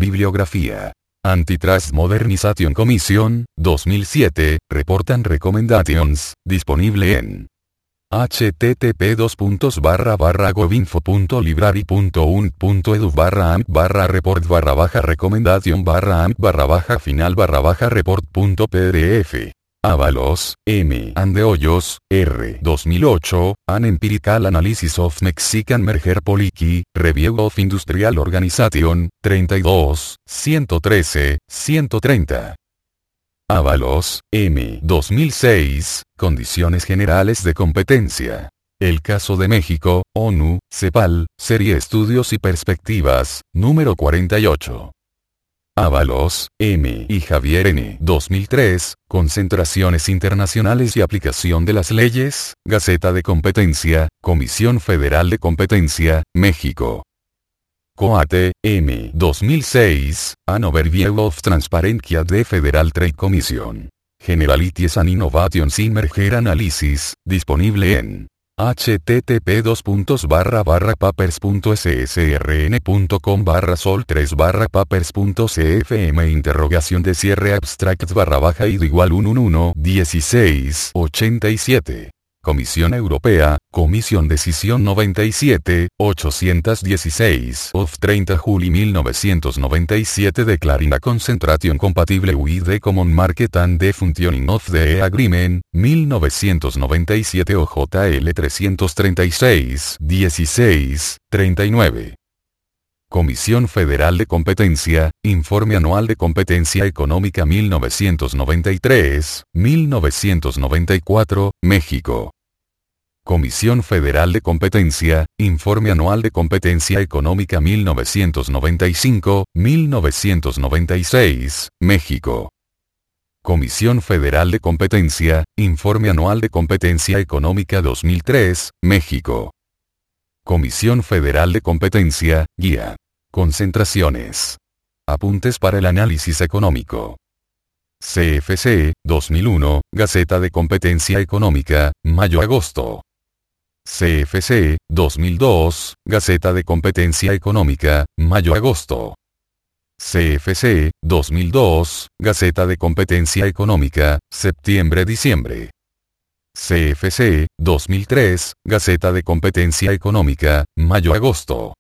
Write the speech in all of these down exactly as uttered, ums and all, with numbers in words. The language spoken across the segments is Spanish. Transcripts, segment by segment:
Bibliografía. Antitrust Modernization Commission, dos mil siete, Report and Recommendations, disponible en http dos puntos barra barra govinfo punto library punto un punto edu barra amp barra report barra baja recommendation barra amp barra baja final barra baja report punto pdf. Ábalos, M. and de Hoyos, R. dos mil ocho, An Empirical Analysis of Mexican Merger Policy, Review of Industrial Organization, treinta y dos, ciento trece, ciento treinta. Ábalos, M. dos mil seis, Condiciones Generales de Competencia. El caso de México, ONU, CEPAL, Serie Estudios y Perspectivas, número cuarenta y ocho. Ábalos, M. y Javier N. dos mil tres, Concentraciones Internacionales y Aplicación de las Leyes, Gaceta de Competencia, Comisión Federal de Competencia, México. Coate, M. dos mil seis, An Overview of Transparency at the Federal Trade Commission. Generalities and Innovations in Merger Analysis, disponible en http dos puntos barra barra papers punto ssrn punto com barra sol tres barra papers punto cfm interrogación de cierre abstract barra baja id igual uno uno uno dieciséis ochenta y siete. Comisión Europea, Comisión Decisión noventa y siete, ochocientos dieciséis of treinta de julio mil novecientos noventa y siete declaring a concentration compatible with the Common Market and the Functioning of the Agreement, mil novecientos noventa y siete o J L trescientos treinta y seis, dieciséis, treinta y nueve. Comisión Federal de Competencia, Informe Anual de Competencia Económica mil novecientos noventa y tres, mil novecientos noventa y cuatro, México. Comisión Federal de Competencia, Informe Anual de Competencia Económica mil novecientos noventa y cinco, mil novecientos noventa y seis, México. Comisión Federal de Competencia, Informe Anual de Competencia Económica dos mil tres, México. Comisión Federal de Competencia, Guía. Concentraciones. Apuntes para el análisis económico. C F C, dos mil uno, Gaceta de Competencia Económica, mayo-agosto. C F C, dos mil dos, Gaceta de Competencia Económica, mayo-agosto. C F C, dos mil dos, Gaceta de Competencia Económica, septiembre-diciembre. C F C, dos mil tres, Gaceta de Competencia Económica, mayo-agosto.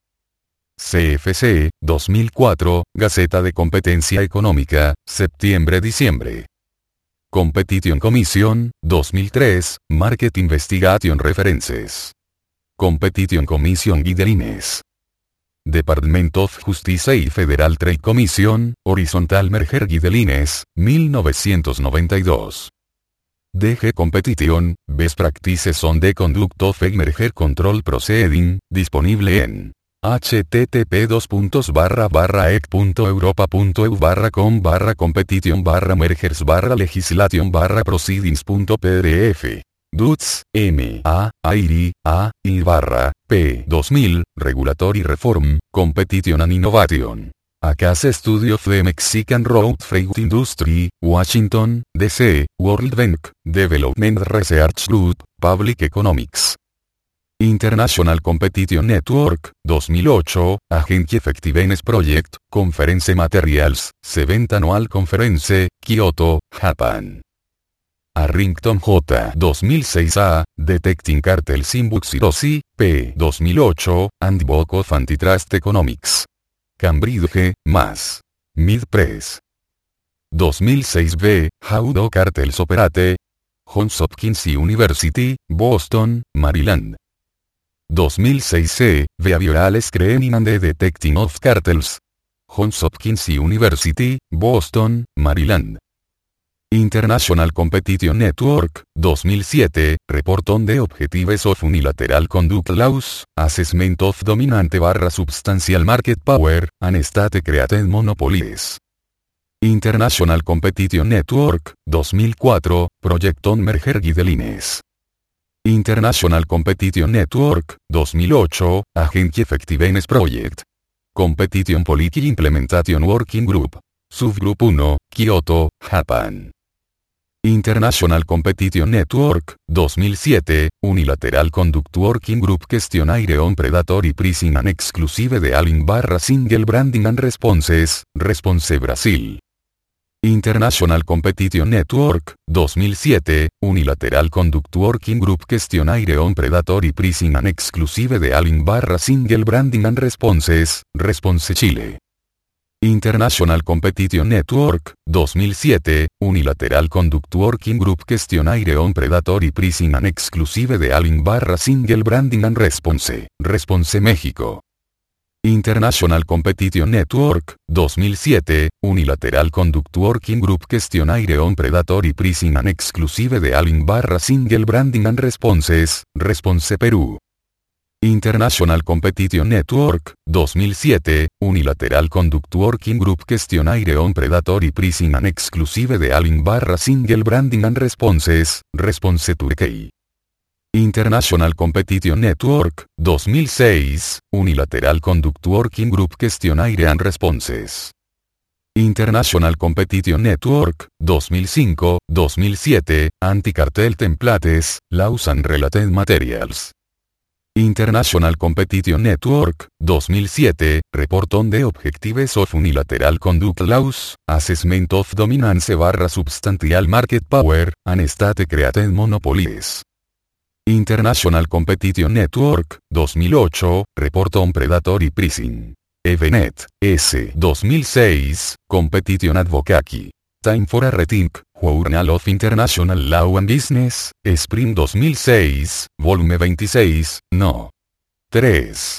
C F C, dos mil cuatro, Gaceta de Competencia Económica, septiembre-diciembre. Competition Commission, dos mil tres, Market Investigation References. Competition Commission Guidelines. Department of Justice y Federal Trade Commission, Horizontal Merger Guidelines, mil novecientos noventa y dos. D G Competition, Best Practices on the Conduct of a Merger Control Proceeding, disponible en http dos puntos barra barra ec punto europa punto eu barra com barra competition barra mergers barra legislation barra proceedings punto pdf. D U T S, M, A, I R I, A, I barra, P, dos mil, Regulatory Reform, Competition and Innovation. Acas Study of the Mexican Road Freight Industry, Washington, D C, World Bank, Development Research Group, Public Economics. International Competition Network, dos mil ocho, Agency Effectiveness Project, Conference Materials, Seventh Annual Conference, Kyoto, Japan. Arrington J. dos mil seis A, Detecting Cartels in Buxyrosi, P. dos mil ocho, Handbook of Antitrust Economics. Cambridge, Mass. Mid Press. dos mil seis B, How do Cartels Operate? Johns Hopkins University, Boston, Maryland. dos mil seis C, Behavioral Screening and the Detecting of Cartels. Johns Hopkins University, Boston, Maryland. International Competition Network, dos mil siete, Report on the Objectives of Unilateral Conduct Laws, Assessment of Dominant barra Substantial Market Power, and State Created Monopolies. International Competition Network, dos mil cuatro, Project on Merger Guidelines. International Competition Network, dos mil ocho, Agency Effectiveness Project. Competition Policy Implementation Working Group. Subgroup uno, Kyoto, Japan. International Competition Network, dos mil siete, Unilateral Conduct Working Group Questionnaire on Predatory Pricing and Exclusive Dealing barra Single Branding and Responses, Response Brasil. International Competition Network, dos mil siete, Unilateral Conduct Working Group Questionnaire on Predatory Pricing and Exclusive Dealing barra Single Branding and Responses, Response Chile. International Competition Network, dos mil siete, Unilateral Conduct Working Group Questionnaire on Predatory Pricing and Exclusive Dealing barra Single Branding and Response, Response México. International Competition Network, dos mil siete, Unilateral Conduct Working Group Questionnaire on Predatory Pricing and Exclusive Dealing barra Single Branding and Responses, Response Perú. International Competition Network, dos mil siete, Unilateral Conduct Working Group Questionnaire on Predatory Pricing and Exclusive Dealing barra Single Branding and Responses, Response Turkey. International Competition Network, dos mil seis, Unilateral Conduct Working Group Questionnaire and Responses. International Competition Network, dos mil cinco, dos mil siete, Anti-Cartel Templates, Laws and Related Materials. International Competition Network, dos mil siete, Report on the Objectives of Unilateral Conduct Laws, Assessment of Dominance barra Substantial Market Power, and State Created Monopolies. International Competition Network, dos mil ocho, Report on Predatory Pricing. Evenet, S. dos mil seis, Competition Advocacy. Time for a Rethink, Journal of International Law and Business, Spring dos mil seis, Volume veintiséis, No. tres.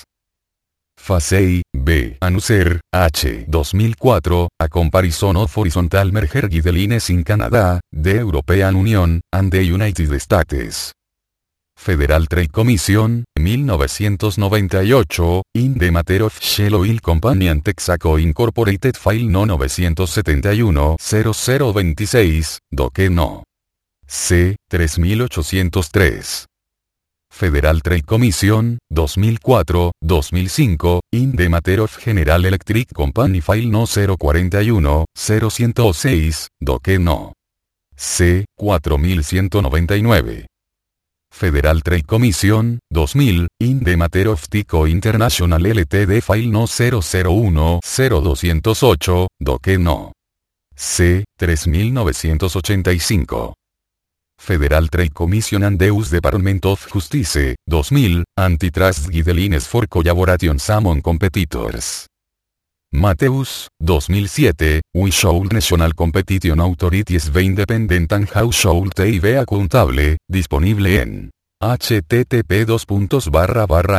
Facey, B. Anuser, H. dos mil cuatro, A Comparison of Horizontal Merger Guidelines in Canada, the European Union, and the United States. Federal Trade Commission, mil novecientos noventa y ocho, in the Matter of Shell Oil Company and Texaco Incorporated File No novecientos setenta y uno cero cero veintiséis, Doque No. C. tres mil ochocientos tres. Federal Trade Commission, dos mil cuatro, dos mil cinco, in the Matter of General Electric Company File No cero cuarenta y uno cero ciento seis, Doque No. C. cuatro mil ciento noventa y nueve. Federal Trade Commission, dos mil, in the Matter of Tico International Ltd File No cero cero uno cero doscientos ocho, Doque No. C. tres mil novecientos ochenta y cinco. Federal Trade Commission and the U S Department of Justice, dos mil, Antitrust Guidelines for Collaboration Among Competitors. Mateus, dos mil siete, We Should National Competition Authorities Be Independent and How Should They Be Accountable, disponible en http dos puntos barra barra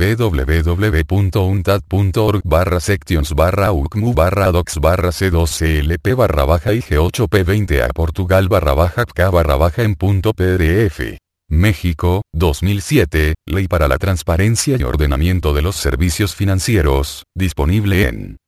www.untad.org barra sections barra ucmu barra docs barra c dos clp barra baja ig ocho p veinte a Portugal barra baja pk barra baja en punto pdf. México, dos mil siete, Ley para la Transparencia y Ordenamiento de los Servicios Financieros, disponible en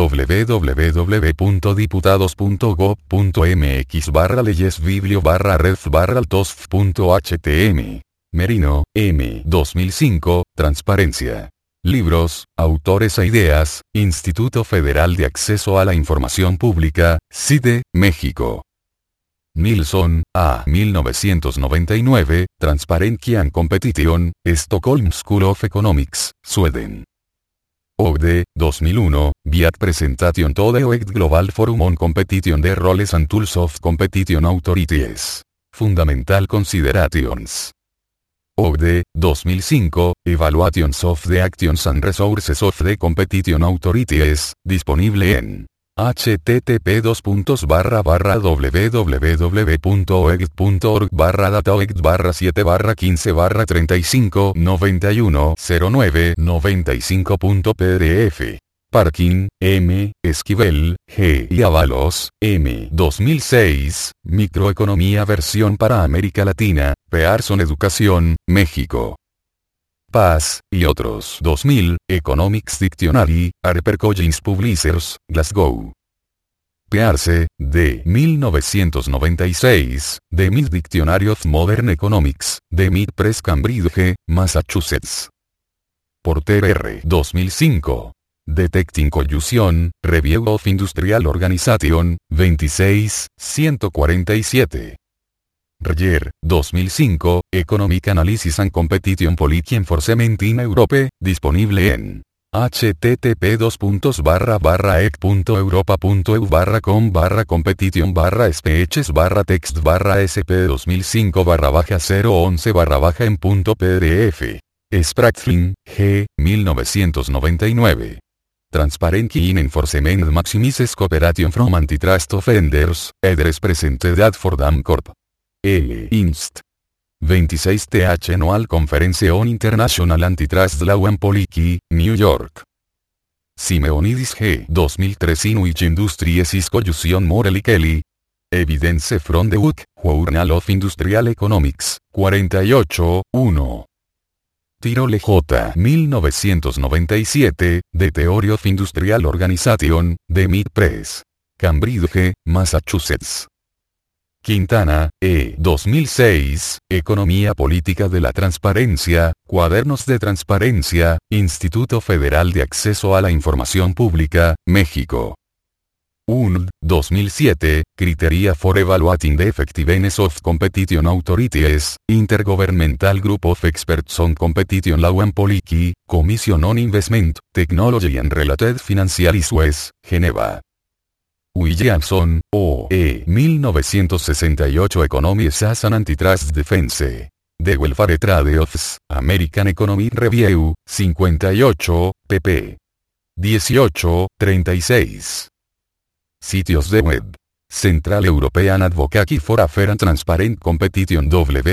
www.diputados.gov.mx barra leyes biblio barra red barra altosf.htm. Merino, M. dos mil cinco, Transparencia. Libros, autores e ideas, Instituto Federal de Acceso a la Información Pública, C I D E, México. Nilsson, A. mil novecientos noventa y nueve, Transparency and Competition, Stockholm School of Economics, Sweden. Ogde, dos mil uno, Viat Presentation to the O E C D Global Forum on Competition the Roles and Tools of Competition Authorities. Fundamental Considerations. Ogde, dos mil cinco, Evaluations of the Actions and Resources of the Competition Authorities, disponible en http dos puntos barra barra www.oegd.org barra dataoegd barra siete barra quince barra treinta y cinco noventa y uno cero nueve noventa y cinco punto pdf. Parkin, M. Esquivel, G. y Avalos, M. dos mil seis, Microeconomía versión para América Latina, Pearson Educación, México. Paz, y otros. dos mil, Economics Dictionary, HarperCollins Publishers, Glasgow. Pearce, D. mil novecientos noventa y seis, The Mid Dictionary of Modern Economics, The Mid Press Cambridge, Massachusetts. Porter R. dos mil cinco. Detecting Collusion, Review of Industrial Organization, veintiséis, ciento cuarenta y siete. Reyer, dos mil cinco, Economic Analysis and Competition Policy Enforcement in Europe, disponible en http dos puntos barra barra ec.europa.eu barra com barra competition barra speeches barra text barra sp dos mil cinco barra baja cero once barra baja en punto pdf. Spratlin, G, mil novecientos noventa y nueve. Transparency in Enforcement Maximizes Cooperation from Antitrust Offenders, Address Presented at Fordham Corp. L. Inst. veintiséis th Annual Conference on International Antitrust Law and Policy, New York. Simeonidis G. dos mil tres In which Industries is Collusion Morelli Kelly. Evidence from the Book, Journal of Industrial Economics, cuarenta y ocho, uno. Tirole J. mil novecientos noventa y siete, The Theory of Industrial Organization, The Mead Press. Cambridge, Massachusetts. Quintana, E. dos mil seis, Economía Política de la Transparencia, Cuadernos de Transparencia, Instituto Federal de Acceso a la Información Pública, México. U N D, dos mil siete, Criteria for Evaluating the Effectiveness of Competition Authorities, Intergovernmental Group of Experts on Competition Law and Policy, Commission on Investment, Technology and Related Financial Issues, Geneva. Williamson, O. E. mil novecientos sesenta y ocho Economies as an Antitrust Defense. The Welfare Trade-offs, American Economic Review, cincuenta y ocho, pp. dieciocho, treinta y seis. Sitios de web. Central European Advocacy for a Fair and Transparent Competition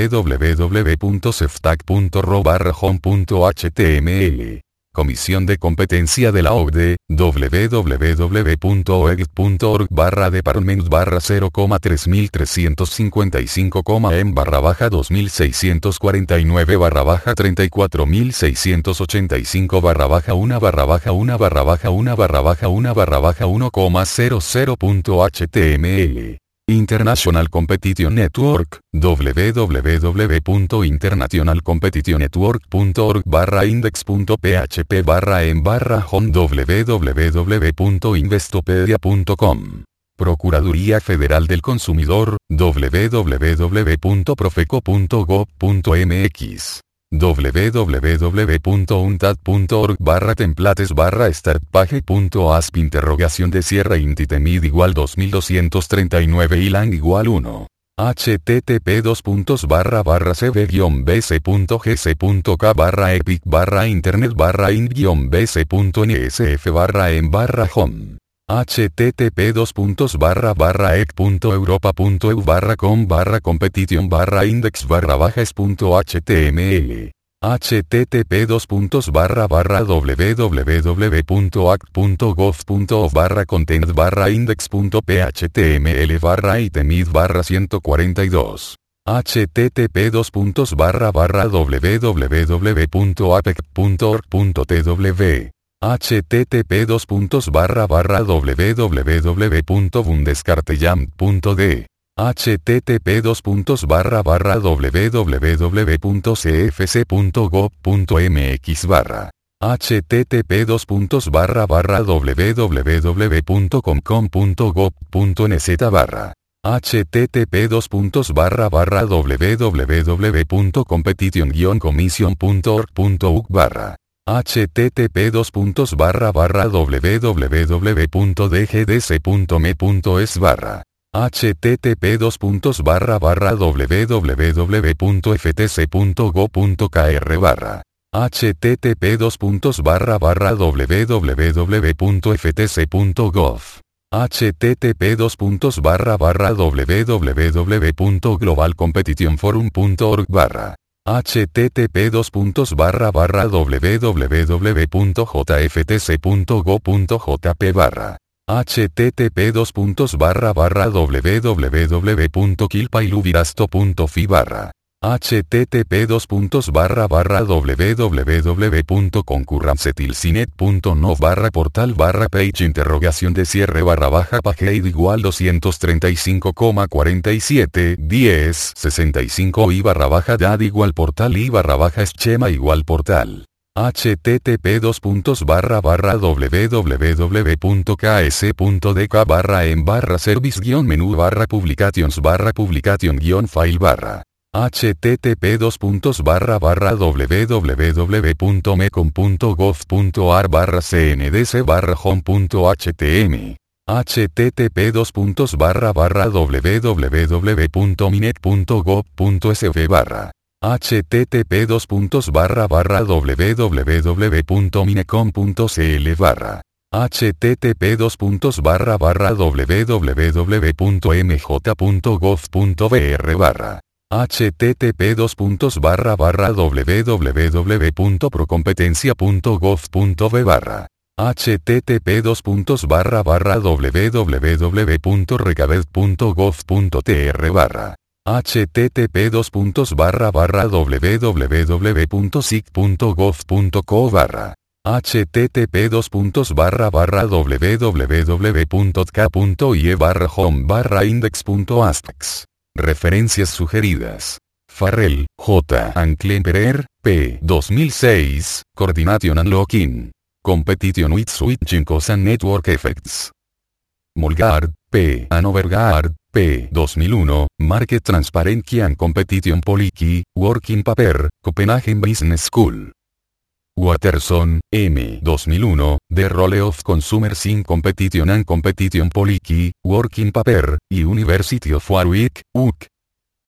www.ceftac.ro barra home.html. Comisión de Competencia de la O C D E, www.oegd.org barra department barra cero coma tres mil trescientos cincuenta y cinco, em barra baja dos mil seiscientos cuarenta y nueve barra baja treinta y cuatro mil seiscientos ochenta y cinco barra baja uno barra baja uno barra baja uno barra baja uno barra baja uno coma cero cero punto html. International Competition Network, www.internationalcompetitionnetwork.org barra index.php barra en barra home www.investopedia punto com. Procuraduría Federal del Consumidor, www.profeco.gov.mx. www.untad.org barra templates barra startpage.asp interrogación de cierre intitemid igual dos mil doscientos treinta y nueve y lang igual uno. http dos puntos barra barra cb-bc.gc.k barra epic barra internet barra in-bc.nsf barra en barra home. http dos puntos barra barra ec.europa.eu barra com barra competition barra index barra baja es.html. http dos puntos barra barra www.act.gov.ov barra content barra index.phml barra itemid barra ciento cuarenta y dos. http dos puntos barra barra www.apec.org.tw. http dos puntos barra barra www.bundeskartellamt.de. http dos puntos barra barra www.cfc.gov.mx barra. http dos puntos barra barra www.comcom.gov.nz barra. http dos puntos barra barra www.competition-commission.org.uk barra. http dos puntos barra barra www.dgdc.me.es barra. http dos puntos barra barra www.ftc.go.kr barra. http dos puntos barra barra www.ftc.gov. http dos puntos barra barra www.globalcompetitionforum.org barra. http dos puntos barra barra www.jftc.go.jp barra. http dos puntos barra barra www.kilpailubirasto.fi barra. http dos puntos barra barra www.concurrancetilcinet.no barra portal barra page interrogación de cierre barra baja page igual doscientos treinta y cinco coma cuarenta y siete diez sesenta y cinco y barra baja dad igual portal y barra baja esquema igual portal. http dos puntos barra barra www.ks.dk barra en barra service guión menú barra publications barra publication guión file barra http dos puntos barra barra www.mecom.gov.ar barra cndc barra home.htm http dos puntos barra barra www.minet.gov.sv barra http dos puntos barra barra www.minecom.cl barra http dos puntos barra barra www.mj.gov.br barra http dos puntos barra barra www.procompetencia.gov.b barra http dos puntos barra barra www.recabed.gov.tr barra http dos puntos barra barra www.sic.gov.co barra http dos puntos barra barra www.tk.ie barra home barra index.astex. Referencias sugeridas. Farrell, J. and Klemperer, P. dos mil seis, Coordination and Locking. Competition with Switching Costs and Network Effects. Molgaard, P. and Overgaard, P. dos mil uno, Market Transparency and Competition Policy, Working Paper, Copenhagen Business School. Watterson, M. dos mil uno, The Role of Consumers in Competition and Competition Policy, Working Paper, y University of Warwick, U C.